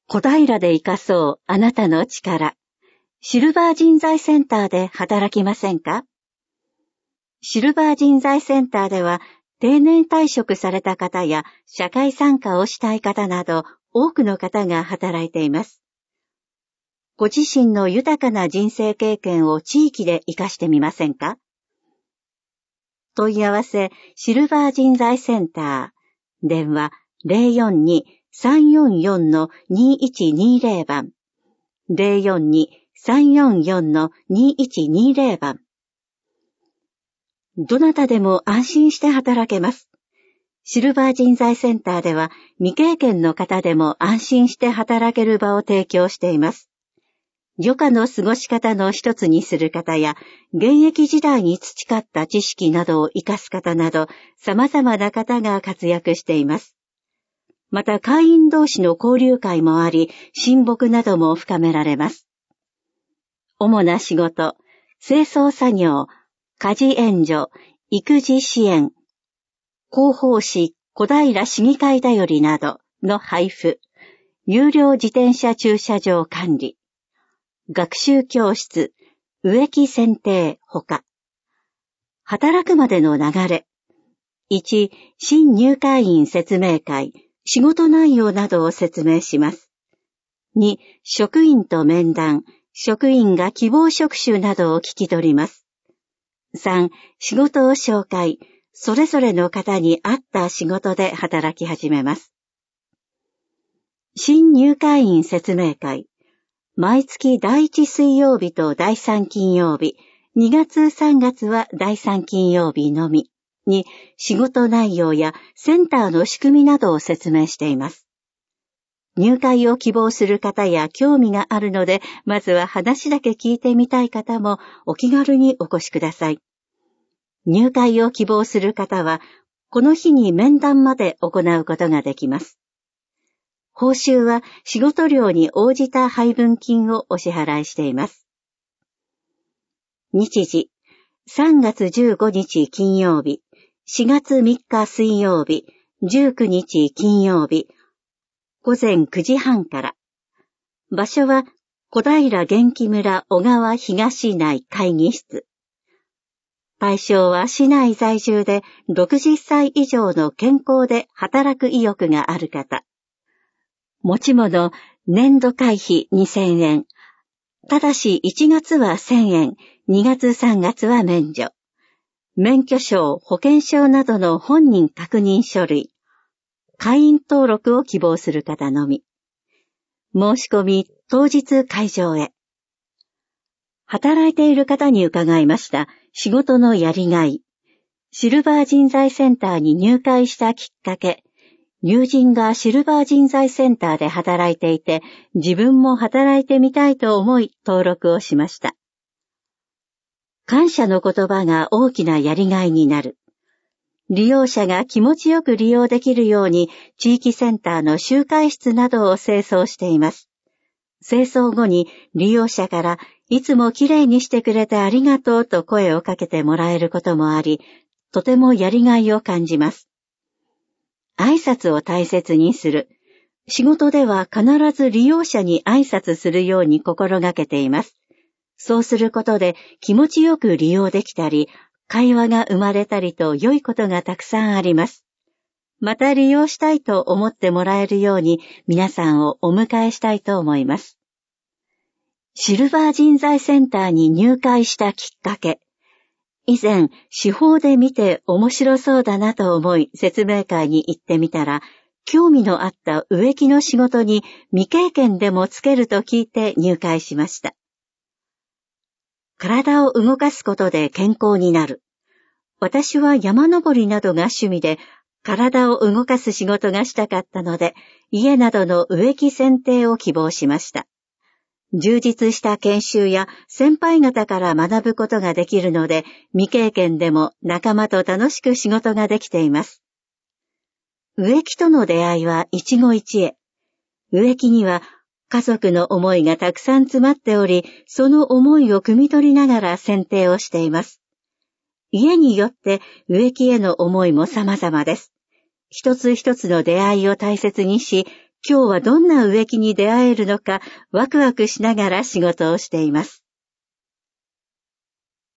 小平で生かそうあなたの力。シルバー人材センターで働きませんか？シルバー人材センターでは定年退職された方や社会参加をしたい方など多くの方が働いています。ご自身の豊かな人生経験を地域で活かしてみませんか？問い合わせシルバー人材センター。電話042-344-2120番。042-344-2120番。どなたでも安心して働けます。シルバー人材センターでは未経験の方でも安心して働ける場を提供しています。余暇の過ごし方の一つにする方や、現役時代に培った知識などを活かす方など、様々な方が活躍しています。また会員同士の交流会もあり、親睦なども深められます。主な仕事、清掃作業、家事援助、育児支援、広報誌小平市議会だよりなどの配布、有料自転車駐車場管理、学習教室、植木剪定ほか。働くまでの流れ。1、新入会員説明会、仕事内容などを説明します。2、職員と面談、職員が希望職種などを聞き取ります。3、仕事を紹介、それぞれの方に合った仕事で働き始めます。新入会員説明会。毎月第1水曜日と第3金曜日、2月3月は第3金曜日のみに仕事内容やセンターの仕組みなどを説明しています。入会を希望する方や興味があるので、まずは話だけ聞いてみたい方もお気軽にお越しください。入会を希望する方は、この日に面談まで行うことができます。報酬は仕事量に応じた配分金をお支払いしています。日時、3月15日金曜日、4月3日水曜日、19日金曜日、午前9時半から。場所は小平元気村小川東内会議室。対象は市内在住で60歳以上の健康で働く意欲がある方。持ち物、年度会費2000円。ただし1月は1000円、2月3月は免除。免許証、保険証などの本人確認書類。会員登録を希望する方のみ。申し込み、当日会場へ。働いている方に伺いました。仕事のやりがい。シルバー人材センターに入会したきっかけ。友人がシルバー人材センターで働いていて、自分も働いてみたいと思い登録をしました。感謝の言葉が大きなやりがいになる。利用者が気持ちよく利用できるように、地域センターの集会室などを清掃しています。清掃後に利用者からいつもきれいにしてくれてありがとうと声をかけてもらえることもあり、とてもやりがいを感じます。挨拶を大切にする。仕事では必ず利用者に挨拶するように心がけています。そうすることで気持ちよく利用できたり、会話が生まれたりと良いことがたくさんあります。また利用したいと思ってもらえるように皆さんをお迎えしたいと思います。シルバー人材センターに入会したきっかけ。以前、手法で見て面白そうだなと思い説明会に行ってみたら、興味のあった植木の仕事に未経験でもつけると聞いて入会しました。体を動かすことで健康になる。私は山登りなどが趣味で、体を動かす仕事がしたかったので、家などの植木剪定を希望しました。充実した研修や先輩方から学ぶことができるので、未経験でも仲間と楽しく仕事ができています。植木との出会いは一期一会。植木には家族の思いがたくさん詰まっており、その思いを汲み取りながら剪定をしています。家によって植木への思いも様々です。一つ一つの出会いを大切にし、 今日はどんな植木に出会えるのかワクワクしながら仕事をしています。